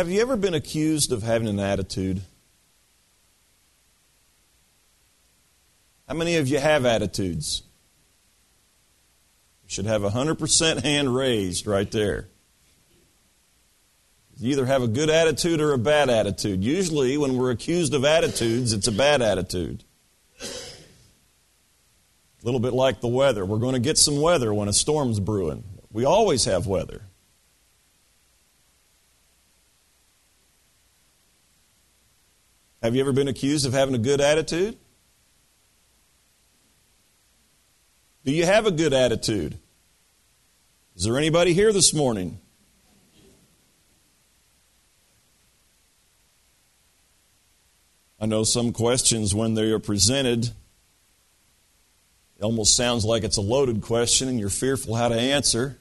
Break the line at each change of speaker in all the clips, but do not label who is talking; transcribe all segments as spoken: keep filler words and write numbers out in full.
Have you ever been accused of having an attitude? How many of you have attitudes? You should have a one hundred percent hand raised right there. You either have a good attitude or a bad attitude. Usually when we're accused of attitudes, it's a bad attitude. A little bit like the weather. We're going to get some weather when a storm's brewing. We always have weather. Have you ever been accused of having a good attitude? Do you have a good attitude? Is there anybody here this morning? I know some questions, when they are presented, it almost sounds like it's a loaded question and you're fearful how to answer.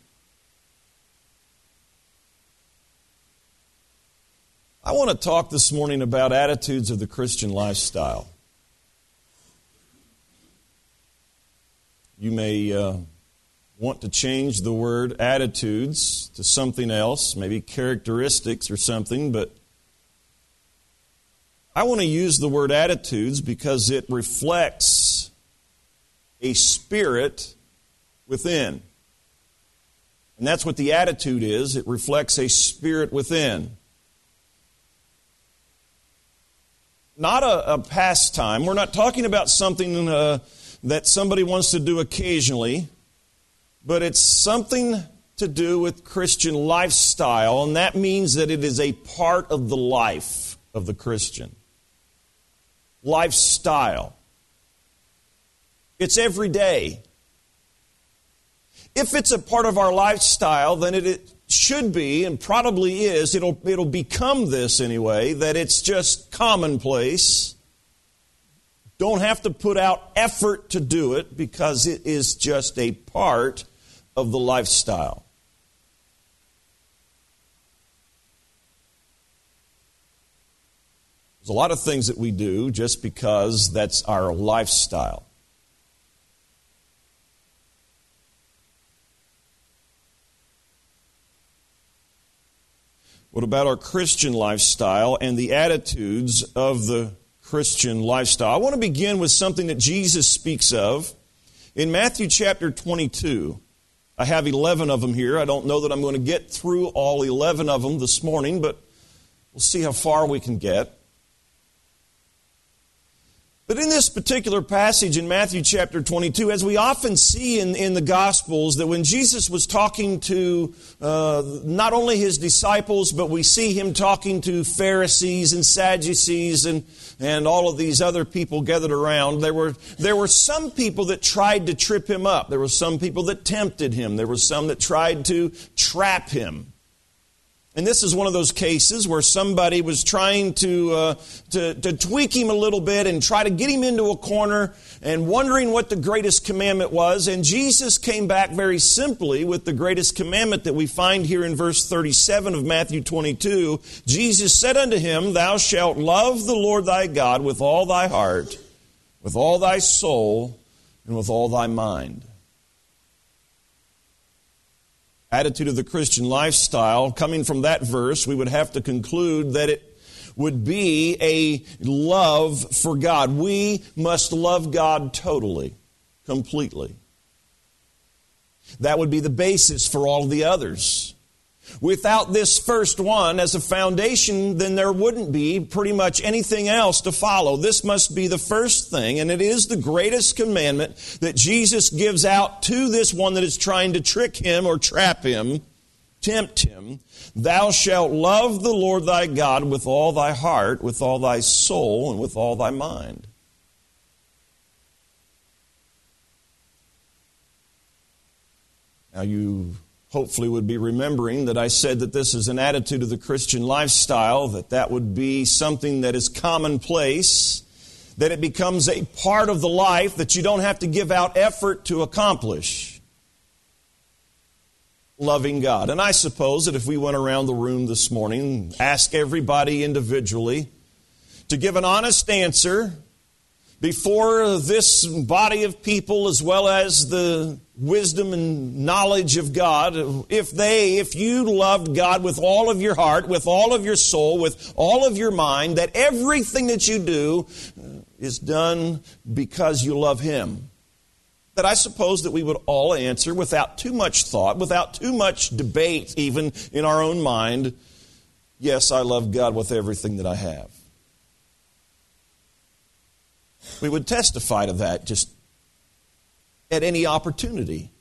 I want to talk this morning about attitudes of the Christian lifestyle. You may uh, want to change the word attitudes to something else, maybe characteristics or something, but I want to use the word attitudes because it reflects a spirit within. And that's what the attitude is. It reflects a spirit within. Not a, a pastime. We're not talking about something uh, that somebody wants to do occasionally, but it's something to do with Christian lifestyle, and that means that it is a part of the life of the Christian. Lifestyle. It's every day. If it's a part of our lifestyle, then it, it should be, and probably is, it'll, it'll become this anyway, that it's just commonplace. Don't have to put out effort to do it because it is just a part of the lifestyle. There's a lot of things that we do just because that's our lifestyle. What about our Christian lifestyle and the attitudes of the Christian lifestyle? I want to begin with something that Jesus speaks of in Matthew chapter twenty-two. I have eleven of them here. I don't know that I'm going to get through all eleven of them this morning, but we'll see how far we can get. But in this particular passage in Matthew chapter twenty-two, as we often see in, in the Gospels, that when Jesus was talking to uh, not only His disciples, but we see Him talking to Pharisees and Sadducees and, and all of these other people gathered around, there were, there were some people that tried to trip Him up. There were some people that tempted Him. There were some that tried to trap Him. And this is one of those cases where somebody was trying to, uh, to to tweak him a little bit and try to get him into a corner and wondering what the greatest commandment was. And Jesus came back very simply with the greatest commandment that we find here in verse thirty-seven of Matthew twenty-two. Jesus said unto him, Thou shalt love the Lord thy God with all thy heart, with all thy soul, and with all thy mind. Attitude of the Christian lifestyle, coming from that verse, we would have to conclude that it would be a love for God. We must love God totally, completely. That would be the basis for all the others. Without this first one as a foundation, then there wouldn't be pretty much anything else to follow. This must be the first thing, and it is the greatest commandment that Jesus gives out to this one that is trying to trick him or trap him, tempt him. Thou shalt love the Lord thy God with all thy heart, with all thy soul, and with all thy mind. Now you hopefully would be remembering that I said that this is an attitude of the Christian lifestyle, that that would be something that is commonplace, that it becomes a part of the life that you don't have to give out effort to accomplish. Loving God. And I suppose that if we went around the room this morning, ask everybody individually to give an honest answer before this body of people, as well as the wisdom and knowledge of God, if they, if you loved God with all of your heart, with all of your soul, with all of your mind, that everything that you do is done because you love Him, that I suppose that we would all answer without too much thought, without too much debate even in our own mind, yes, I love God with everything that I have. We would testify to that just at any opportunity.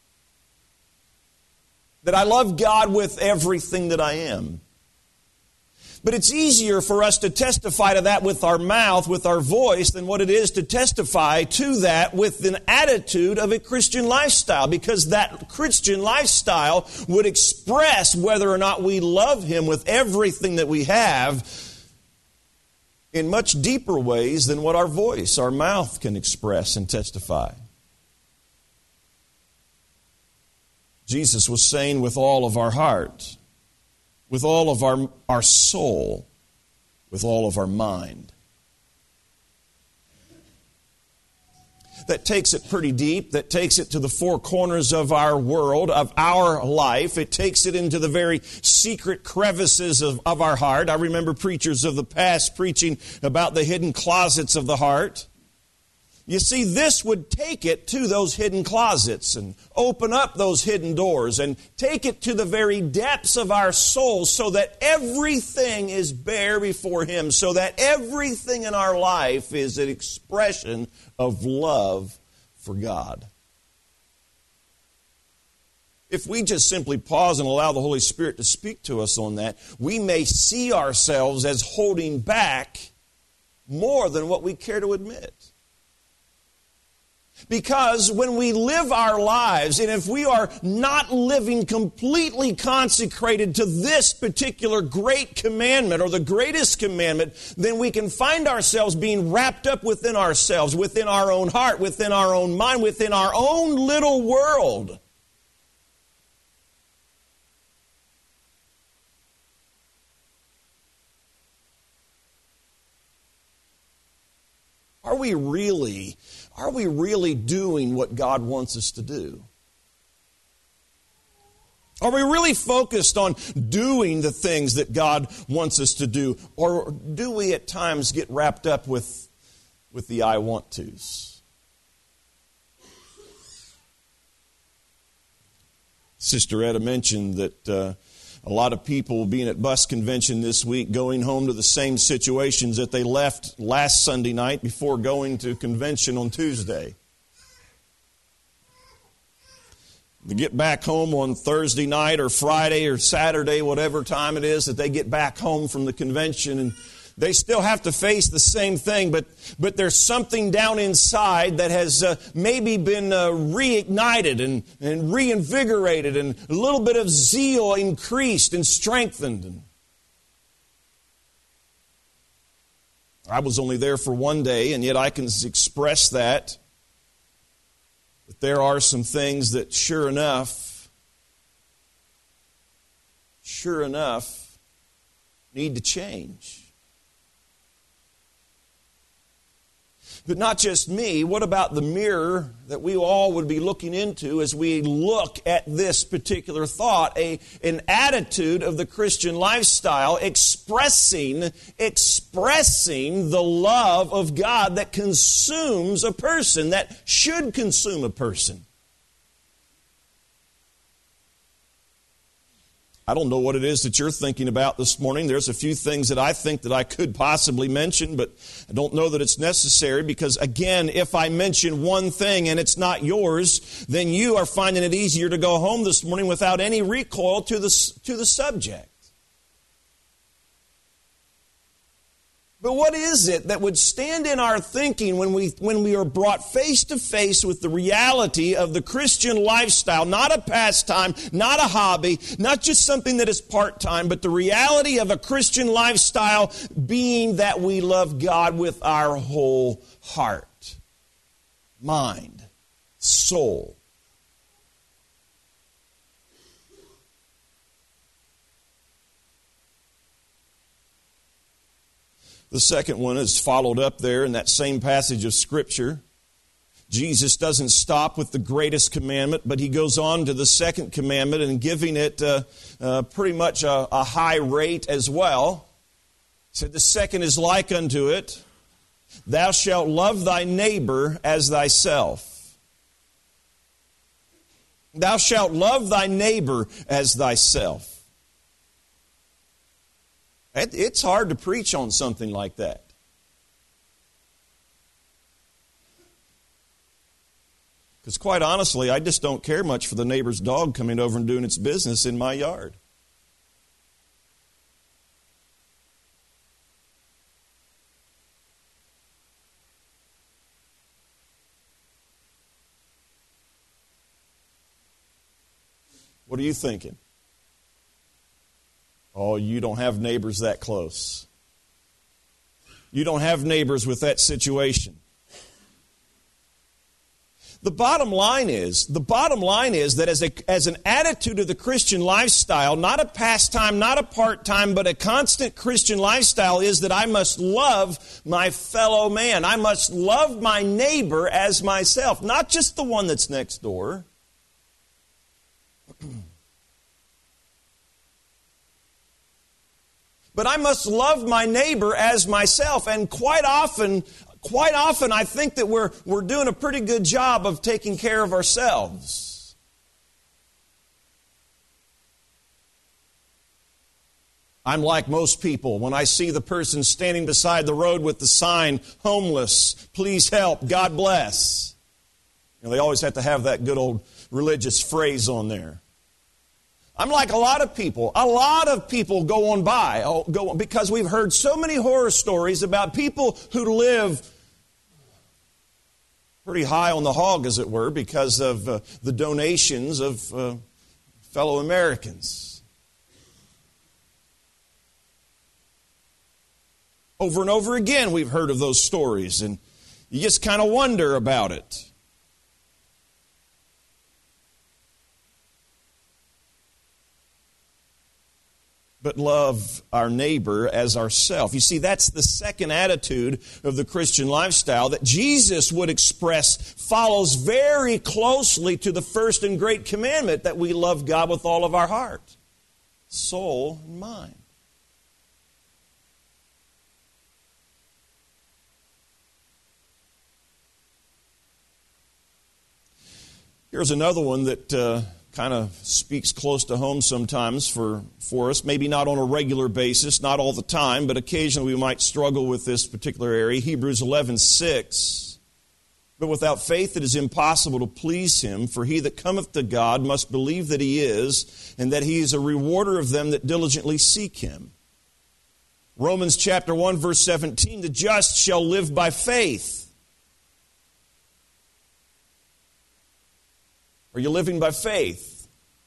That I love God with everything that I am. But it's easier for us to testify to that with our mouth, with our voice, than what it is to testify to that with an attitude of a Christian lifestyle. Because that Christian lifestyle would express whether or not we love Him with everything that we have in much deeper ways than what our voice, our mouth can express and testify. Jesus was saying with all of our heart, with all of our, our soul, with all of our mind. That takes it pretty deep. That takes it to the four corners of our world, of our life. It takes it into the very secret crevices of, of our heart. I remember preachers of the past preaching about the hidden closets of the heart. You see, this would take it to those hidden closets and open up those hidden doors and take it to the very depths of our soul so that everything is bare before Him, so that everything in our life is an expression of love for God. If we just simply pause and allow the Holy Spirit to speak to us on that, we may see ourselves as holding back more than what we care to admit. Because when we live our lives, and if we are not living completely consecrated to this particular great commandment or the greatest commandment, then we can find ourselves being wrapped up within ourselves, within our own heart, within our own mind, within our own little world. Are we really, are we really doing what God wants us to do? Are we really focused on doing the things that God wants us to do? Or do we at times get wrapped up with, with the I want tos? Sister Etta mentioned that uh, a lot of people being at bus convention this week going home to the same situations that they left last Sunday night before going to convention on Tuesday. They get back home on Thursday night or Friday or Saturday, whatever time it is that they get back home from the convention, and they still have to face the same thing, but but there's something down inside that has uh, maybe been uh, reignited and, and reinvigorated, and a little bit of zeal increased and strengthened. I was only there for one day, and yet I can express that. But there are some things that sure enough, sure enough, need to change. But not just me. What about the mirror that we all would be looking into as we look at this particular thought? A, an attitude of the Christian lifestyle expressing, expressing the love of God that consumes a person, that should consume a person. I don't know what it is that you're thinking about this morning. There's a few things that I think that I could possibly mention, but I don't know that it's necessary because, again, if I mention one thing and it's not yours, then you are finding it easier to go home this morning without any recoil to the, to the subject. But what is it that would stand in our thinking when we when we are brought face to face with the reality of the Christian lifestyle, not a pastime, not a hobby, not just something that is part-time, but the reality of a Christian lifestyle being that we love God with our whole heart, mind, soul. The second one is followed up there in that same passage of Scripture. Jesus doesn't stop with the greatest commandment, but he goes on to the second commandment and giving it uh, uh, pretty much a, a high rate as well. He said, the second is like unto it, thou shalt love thy neighbor as thyself. Thou shalt love thy neighbor as thyself. It's hard to preach on something like that. Because quite honestly, I just don't care much for the neighbor's dog coming over and doing its business in my yard. What are you thinking? Oh, you don't have neighbors that close. You don't have neighbors with that situation. The bottom line is, the bottom line is that as a, as an attitude of the Christian lifestyle, not a pastime, not a part-time, but a constant Christian lifestyle is that I must love my fellow man. I must love my neighbor as myself, not just the one that's next door. But I must love my neighbor as myself, and quite often... Quite often, I think that we're, we're doing a pretty good job of taking care of ourselves. I'm like most people. When I see the person standing beside the road with the sign, homeless, please help, God bless. You know, they always have to have that good old religious phrase on there. I'm like a lot of people. A lot of people go on by oh, go on, because we've heard so many horror stories about people who live pretty high on the hog, as it were, because of uh, the donations of uh, fellow Americans. Over and over again, we've heard of those stories, and you just kind of wonder about it. But love our neighbor as ourselves. You see, that's the second attitude of the Christian lifestyle that Jesus would express follows very closely to the first and great commandment that we love God with all of our heart, soul, and mind. Here's another one that... Uh, kind of speaks close to home sometimes for, for us. Maybe not on a regular basis, not all the time, but occasionally we might struggle with this particular area. Hebrews eleven six. But without faith it is impossible to please him, for he that cometh to God must believe that he is, and that he is a rewarder of them that diligently seek him. Romans chapter one, verse seventeen, the just shall live by faith. Are you living by faith?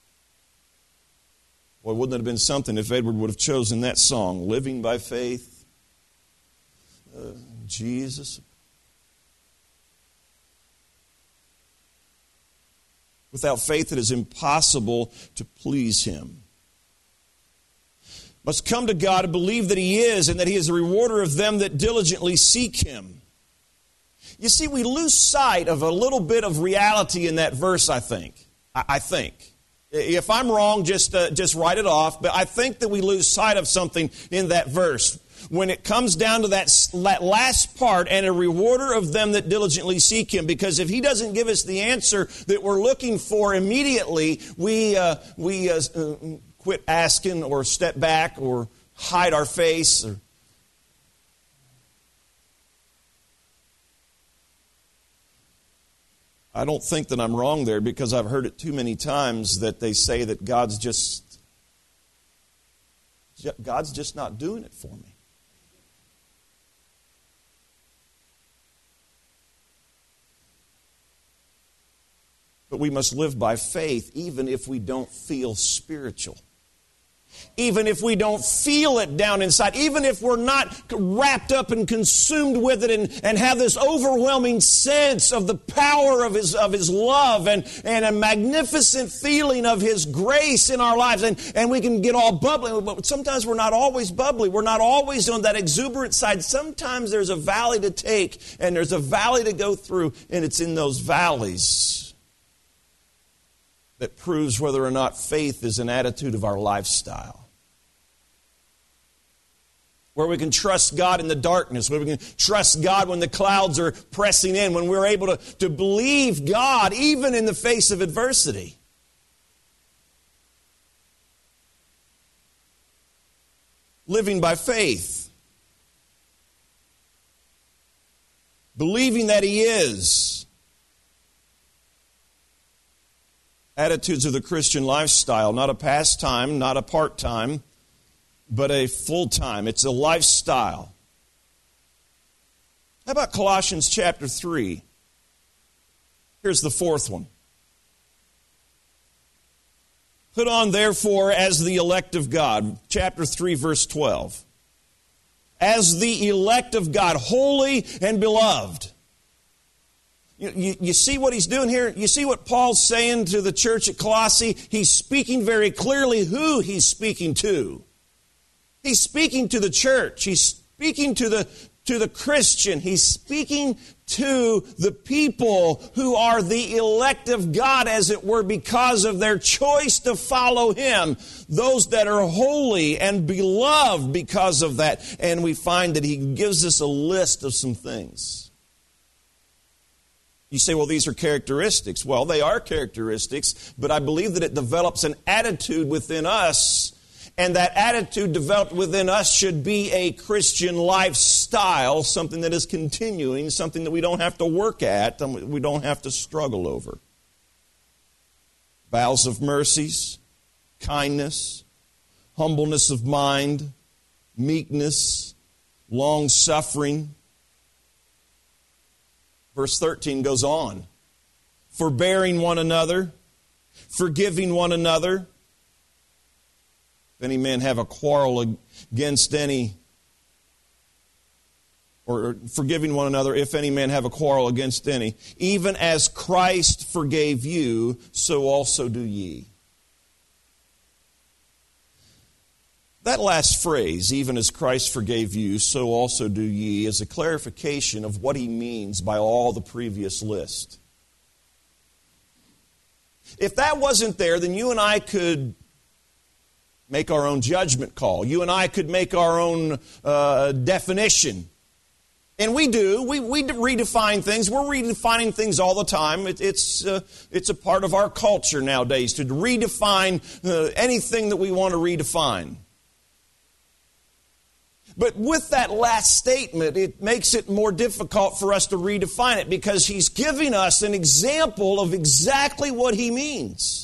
Boy, wouldn't it have been something if Edward would have chosen that song, Living by Faith? Uh, Jesus. Without faith, it is impossible to please him. Must come to God and believe that he is, and that he is a rewarder of them that diligently seek him. You see, we lose sight of a little bit of reality in that verse, I think. I, I think. If I'm wrong, just, uh, just write it off. But I think that we lose sight of something in that verse. When it comes down to that, that last part, and a rewarder of them that diligently seek him. Because if he doesn't give us the answer that we're looking for immediately, we, uh, we uh, uh, quit asking or step back or hide our face or I don't think that I'm wrong there, because I've heard it too many times that they say that God's just God's just not doing it for me. But we must live by faith even if we don't feel spiritual. Even if we don't feel it down inside, even if we're not wrapped up and consumed with it and, and have this overwhelming sense of the power of His, of His love and, and a magnificent feeling of His grace in our lives, and, and we can get all bubbly, but sometimes we're not always bubbly. We're not always on that exuberant side. Sometimes there's a valley to take and there's a valley to go through, and it's in those valleys that proves whether or not faith is an attitude of our lifestyle. Where we can trust God in the darkness, where we can trust God when the clouds are pressing in, when we're able to, to believe God even in the face of adversity. Living by faith. Believing that He is. Attitudes of the Christian lifestyle, not a pastime, not a part-time, but a full-time. It's a lifestyle. How about Colossians chapter three? Here's the fourth one. Put on, therefore, as the elect of God. Chapter three, verse twelve. As the elect of God, holy and beloved. You, you, you see what he's doing here? You see what Paul's saying to the church at Colossae? He's speaking very clearly who he's speaking to. He's speaking to the church. He's speaking to the, to the Christian. He's speaking to the people who are the elect of God, as it were, because of their choice to follow Him. Those that are holy and beloved because of that. And we find that he gives us a list of some things. You say, well, these are characteristics. Well, they are characteristics, but I believe that it develops an attitude within us. And that attitude developed within us should be a Christian lifestyle, something that is continuing, something that we don't have to work at, we don't have to struggle over. Bowels of mercies, kindness, humbleness of mind, meekness, long-suffering. Verse thirteen goes on. Forbearing one another, forgiving one another. If any man have a quarrel against any, or forgiving one another, if any man have a quarrel against any, even as Christ forgave you, so also do ye. That last phrase, even as Christ forgave you, so also do ye, is a clarification of what he means by all the previous list. If that wasn't there, then you and I could make our own judgment call. You and I could make our own uh, definition. And we do. We, we redefine things. We're redefining things all the time. It, it's, uh, it's a part of our culture nowadays to redefine uh, anything that we want to redefine. But with that last statement, it makes it more difficult for us to redefine it because he's giving us an example of exactly what he means.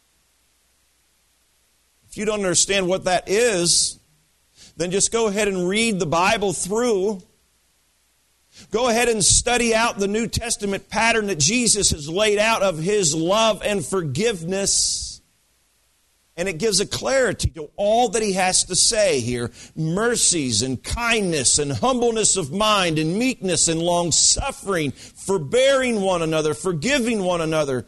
If you don't understand what that is, then just go ahead and read the Bible through. Go ahead and study out the New Testament pattern that Jesus has laid out of His love and forgiveness. And it gives a clarity to all that He has to say here. Mercies and kindness and humbleness of mind and meekness and long-suffering, forbearing one another, forgiving one another.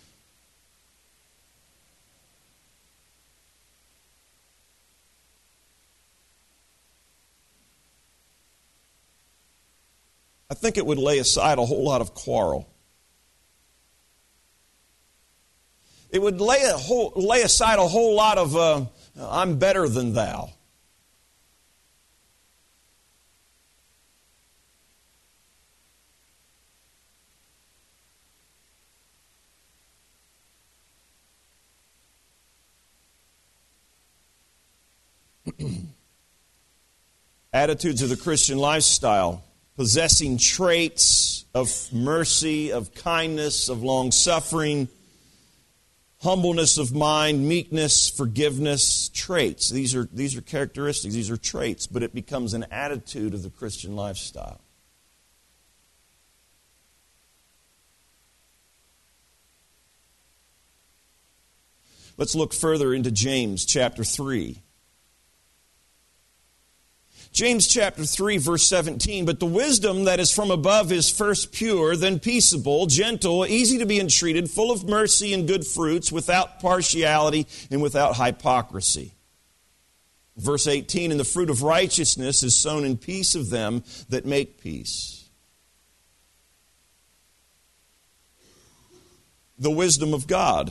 I think it would lay aside a whole lot of quarrel. It would lay, a whole, lay aside a whole lot of, uh, I'm better than thou. Attitudes of the Christian lifestyle. Possessing traits of mercy, of kindness, of long-suffering, humbleness of mind, meekness, forgiveness, traits. These are, these are characteristics, these are traits, but it becomes an attitude of the Christian lifestyle. Let's look further into James chapter three. James chapter three, verse seventeen, but the wisdom that is from above is first pure, then peaceable, gentle, easy to be entreated, full of mercy and good fruits, without partiality and without hypocrisy. Verse eighteen, and the fruit of righteousness is sown in peace of them that make peace. The wisdom of God.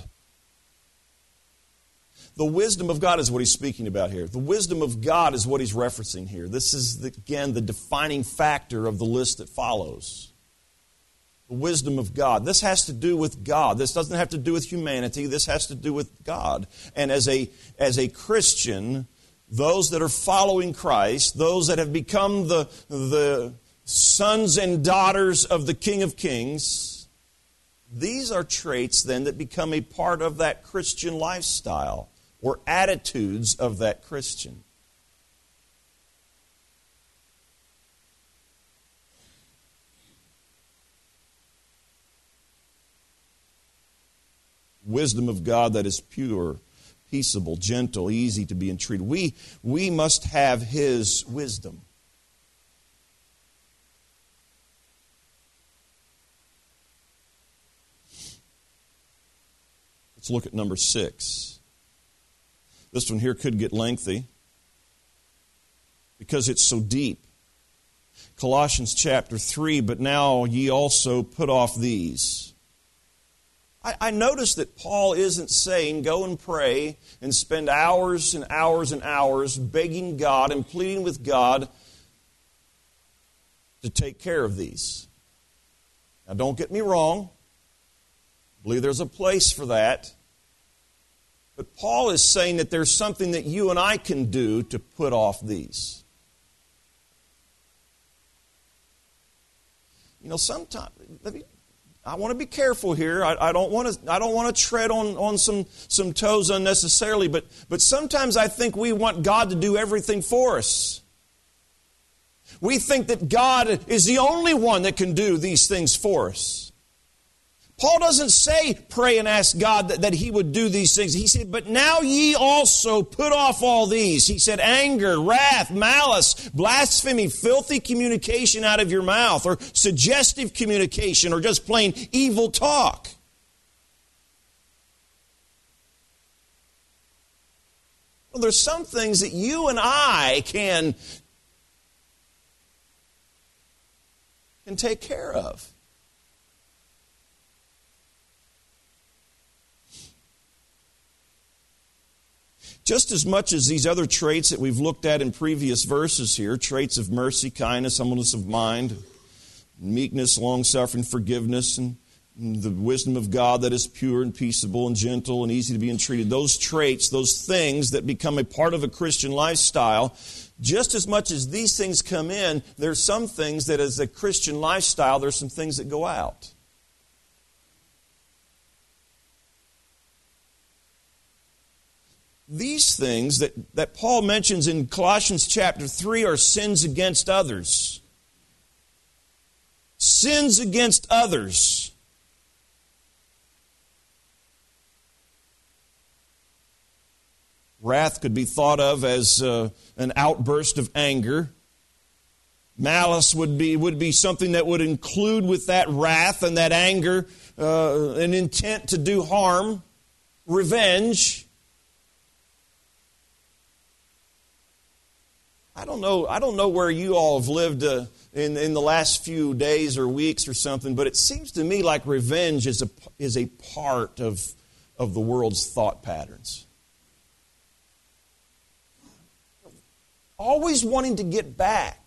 The wisdom of God is what he's speaking about here. The wisdom of God is what he's referencing here. This is, the, again, the defining factor of the list that follows. The wisdom of God. This has to do with God. This doesn't have to do with humanity. This has to do with God. And as a, as a Christian, those that are following Christ, those that have become the, the sons and daughters of the King of Kings, these are traits then that become a part of that Christian lifestyle, or attitudes of that Christian. Wisdom of God that is pure, peaceable, gentle, easy to be entreated. We, we must have His wisdom. Let's look at number six. This one here could get lengthy because it's so deep. Colossians chapter three, but now ye also put off these. I, I notice that Paul isn't saying go and pray and spend hours and hours and hours begging God and pleading with God to take care of these. Now don't get me wrong. I believe there's a place for that. But Paul is saying that there's something that you and I can do to put off these. You know, sometimes I want to be careful here. I, I don't want to. I don't want to tread on, on some, some toes unnecessarily. But but sometimes I think we want God to do everything for us. We think that God is the only one that can do these things for us. Paul doesn't say pray and ask God that, that He would do these things. He said, but now ye also put off all these. He said, anger, wrath, malice, blasphemy, filthy communication out of your mouth, or suggestive communication, or just plain evil talk. Well, there's some things that you and I can, can take care of. Just as much as these other traits that we've looked at in previous verses here, traits of mercy, kindness, humbleness of mind, meekness, long-suffering, forgiveness, and the wisdom of God that is pure and peaceable and gentle and easy to be entreated, those traits, those things that become a part of a Christian lifestyle, just as much as these things come in, there's some things that as a Christian lifestyle, there's some things that go out. These things that, that Paul mentions in Colossians chapter three are sins against others. Sins against others. Wrath could be thought of as uh, an outburst of anger. Malice would be, would be something that would include with that wrath and that anger uh, an intent to do harm. Revenge. I don't know. I don't know where you all have lived uh, in in the last few days or weeks or something, but it seems to me like revenge is a is a part of of the world's thought patterns. Always wanting to get back,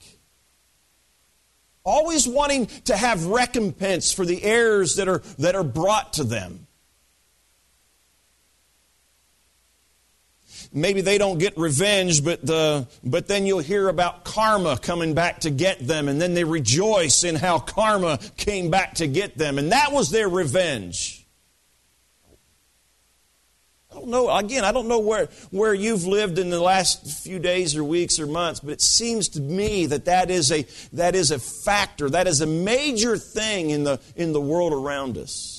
always wanting to have recompense for the errors that are that are brought to them. Maybe they don't get revenge, but the, but then you'll hear about karma coming back to get them, and then they rejoice in how karma came back to get them, and that was their revenge. I don't know, again, I don't know where, where you've lived in the last few days or weeks or months, but it seems to me that that is a, that is a factor, that is a major thing in the, in the world around us.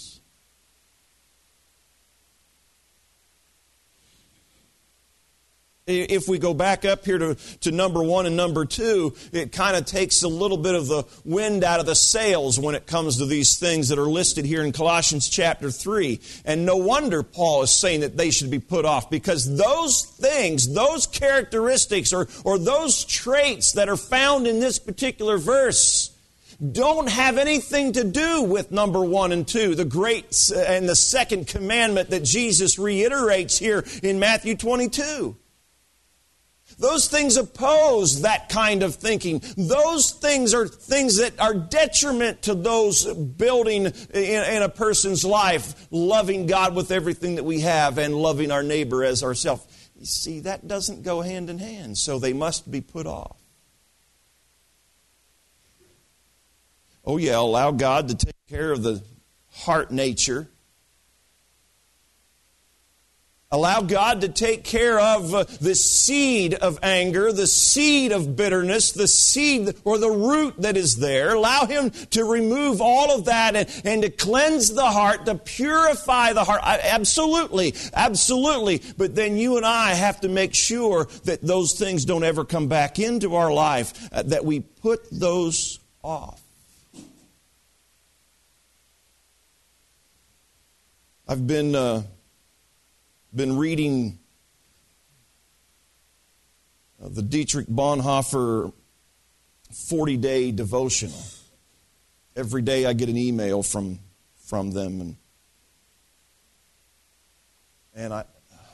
If we go back up here to, to number one and number two, it kind of takes a little bit of the wind out of the sails when it comes to these things that are listed here in Colossians chapter three. And no wonder Paul is saying that they should be put off, because those things, those characteristics, or, or those traits that are found in this particular verse don't have anything to do with number one and two, the great and the second commandment that Jesus reiterates here in Matthew twenty-two. Those things oppose that kind of thinking. Those things are things that are detriment to those building in, in a person's life, loving God with everything that we have and loving our neighbor as ourselves. You see, that doesn't go hand in hand, so they must be put off. Oh yeah, allow God to take care of the heart nature. Allow God to take care of uh, the seed of anger, the seed of bitterness, the seed or the root that is there. Allow Him to remove all of that and, and to cleanse the heart, to purify the heart. I, absolutely, absolutely. But then you and I have to make sure that those things don't ever come back into our life, uh, that we put those off. I've been... Uh, Been reading the Dietrich Bonhoeffer forty-day devotional. Every day I get an email from from them, and and I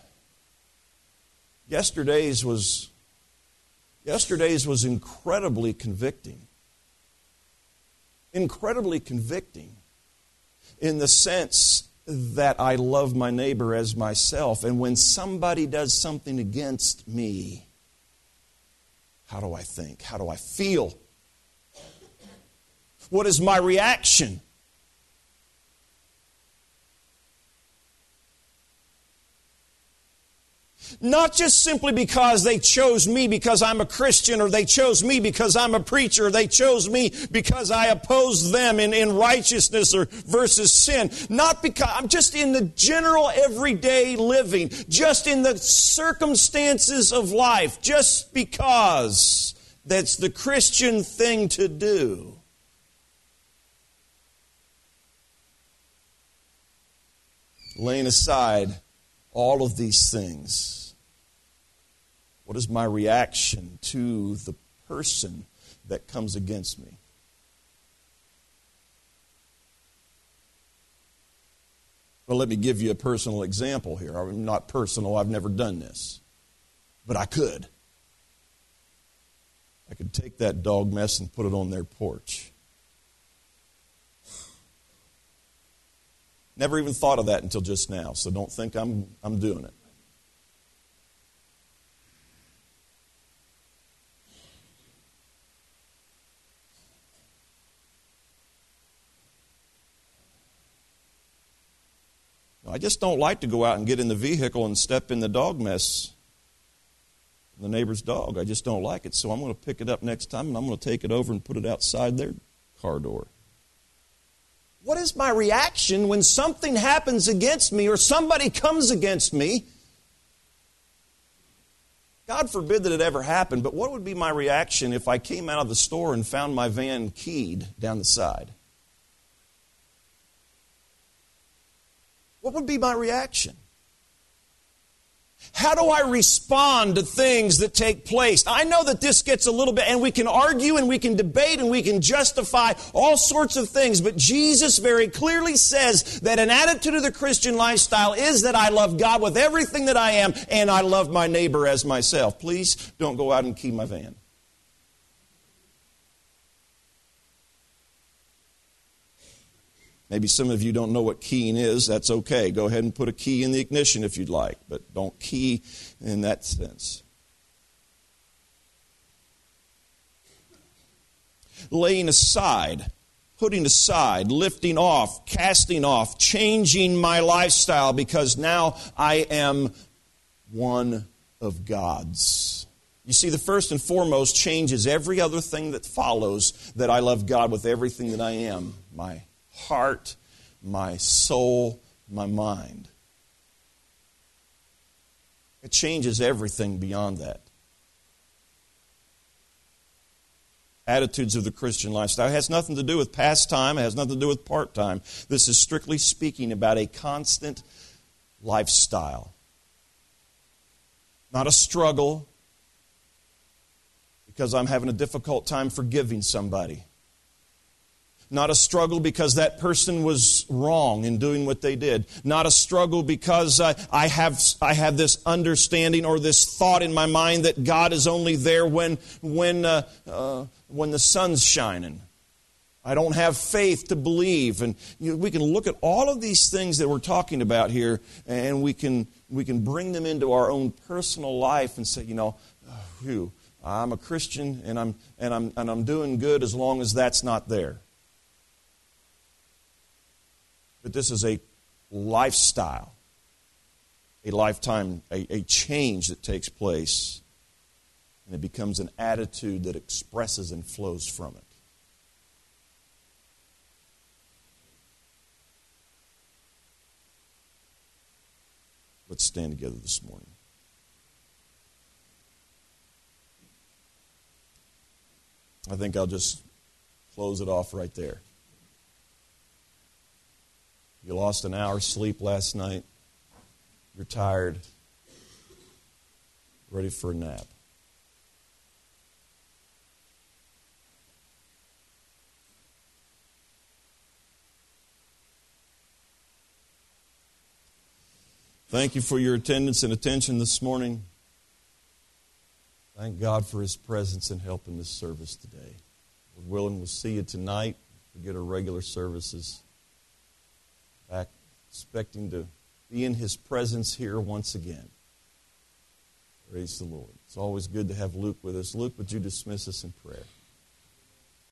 yesterday's was yesterday's was incredibly convicting. Incredibly convicting in the sense that I love my neighbor as myself. And when somebody does something against me, how do I think? How do I feel? What is my reaction? Not just simply because they chose me because I'm a Christian, or they chose me because I'm a preacher, or they chose me because I oppose them in, in righteousness or versus sin. Not because, I'm just in the general everyday living, just in the circumstances of life, just because that's the Christian thing to do. Laying aside all of these things, what is my reaction to the person that comes against me? Well, let me give you a personal example here. I'm not personal, I've never done this. But I could. I could take that dog mess and put it on their porch. Never even thought of that until just now, so don't think I'm I'm doing it. I just don't like to go out and get in the vehicle and step in the dog mess, the neighbor's dog. I just don't like it, so I'm going to pick it up next time and I'm going to take it over and put it outside their car door. What is my reaction when something happens against me or somebody comes against me? God forbid that it ever happened, but what would be my reaction if I came out of the store and found my van keyed down the side? What would be my reaction? How do I respond to things that take place? I know that this gets a little bit, and we can argue and we can debate and we can justify all sorts of things, but Jesus very clearly says that an attitude of the Christian lifestyle is that I love God with everything that I am, and I love my neighbor as myself. Please don't go out and key my van. Maybe some of you don't know what keying is. That's okay. Go ahead and put a key in the ignition if you'd like, but don't key in that sense. Laying aside, putting aside, lifting off, casting off, changing my lifestyle because now I am one of God's. You see, the first and foremost changes every other thing that follows, that I love God with everything that I am. My heart, my soul, my mind. It changes everything beyond that. Attitudes of the Christian lifestyle. It has nothing to do with pastime. It has nothing to do with part-time. This is strictly speaking about a constant lifestyle. Not a struggle because I'm having a difficult time forgiving somebody. Not a struggle because that person was wrong in doing what they did. Not a struggle because I, I have I have this understanding or this thought in my mind that God is only there when when uh, uh, when the sun's shining. I don't have faith to believe, and you know, we can look at all of these things that we're talking about here, and we can we can bring them into our own personal life and say, you know, oh, whew, I'm a Christian and I'm and I'm and I'm doing good as long as that's not there. But this is a lifestyle, a lifetime, a, a change that takes place, and it becomes an attitude that expresses and flows from it. Let's stand together this morning. I think I'll just close it off right there. You lost an hour's sleep last night. You're tired. Ready for a nap. Thank you for your attendance and attention this morning. Thank God for His presence and help in this service today. Lord willing, we'll see you tonight. We get our regular services. Back expecting to be in His presence here once again. Praise the Lord. It's always good to have Luke with us. Luke, would you dismiss us in prayer?